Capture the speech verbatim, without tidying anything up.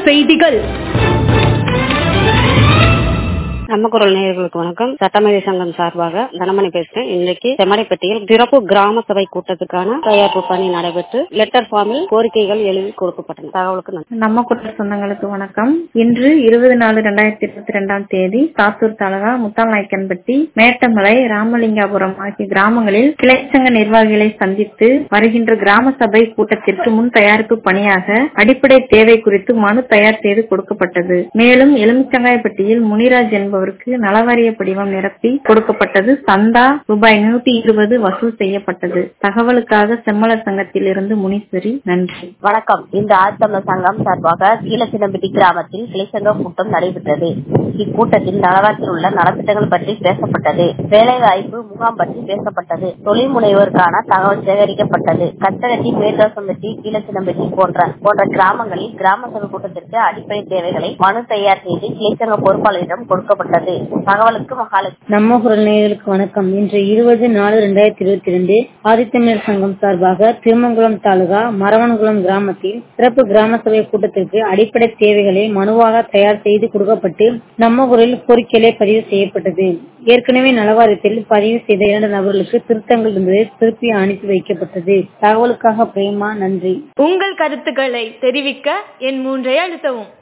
செய்திகள். நம்ம குரல் நேயர்களுக்கு வணக்கம். சட்டமேதை சங்கம் சார்பாக தனமணி பேசுறேன். இன்றைக்கு செம்மடைப்பட்டியில் சிறப்பு கிராம சபை கூட்டத்துக்கான தயாரிப்பு பணி நடைபெற்று லெட்டர் ஃபார்மில் கோரிக்கைகள் எழுதி கொடுக்கப்பட்டன. தகவலுக்கு நன்றி. நம்ம குரல் சொந்தங்களுக்கு வணக்கம். இன்று இருபது நாலு இரண்டாயிரத்தி இருபத்தி இரண்டாம் தேதி சாத்தூர் தாலுகா முத்தால்நாயக்கன்பட்டி, மேட்டமலை, ராமலிங்காபுரம் ஆகிய கிராமங்களில் கிளைச்சங்க நிர்வாகிகளை சந்தித்து வருகின்ற கிராம சபை கூட்டத்திற்கு முன் தயாரிப்பு பணியாக அடிப்படை தேவை குறித்து மனு தயார் செய்து கொடுக்கப்பட்டது. மேலும் எலுமிச்சங்காயப்பட்டியில் முனிராஜ் என்பவருக்கு நலவாரிய படிவம் நிரப்பி கொடுக்கப்பட்டது. சந்தா ரூபாய் நூத்தி இருபது வசூல் செய்யப்பட்டது. தகவலுக்காக செம்மலர் சங்கத்தில் இருந்து முனீஸ்வரி. நன்றி. வணக்கம். இன்று ஆழ்த்தமிழர் சங்கம் சார்பாக கீழச்சின்னம்பட்டி கிராமத்தில் கிளைச்சங்க கூட்டம் நடைபெற்றது. இக்கூட்டத்தில் நலவாரத்தில் உள்ள நலத்திட்டங்கள் பற்றி பேசப்பட்டது. வேலைவாய்ப்பு முகாம் பற்றி பேசப்பட்டது. தொழில் முனைவோருக்கான தகவல் சேகரிக்கப்பட்டது. கட்டகட்டி, மேற்காசம்பட்டி, கீழச்சின்னம்பட்டி போன்ற போன்ற கிராமங்களில் கிராம சபை கூட்டத்திற்கு அடிப்படை தேவைகளை மனு தயார் செய்து கிளைச்சங்க பொறுப்பாளரிடம் கொடுக்கப்பட்டது. தகவலுக்கு மகாலட்சுமி. நம்ம குரல் நேயர்களுக்கு வணக்கம். இன்று இருபது நாலு இரண்டாயிரத்தி இருபத்தி இரண்டு ஆதித்தமிழர் சங்கம் சார்பாக திருமங்குளம் தாலுகா மரவன்குளம் கிராமத்தில் சிறப்பு கிராம சபை கூட்டத்திற்கு அடிப்படை தேவைகளை மனுவாக தயார் செய்து கொடுக்கப்பட்டு நம்ம குரலில் கோரிக்கைகளை பதிவு செய்யப்பட்டது. ஏற்கனவே நலவாரியத்தில் பதிவு செய்த இரண்டு நபர்களுக்கு திருத்தங்கள் இருந்தது திருப்பி அனுப்பி வைக்கப்பட்டது. தகவலுக்காக பிரேமா. நன்றி. உங்கள் கருத்துக்களை தெரிவிக்க என் மூன்றை அழுத்தவும்.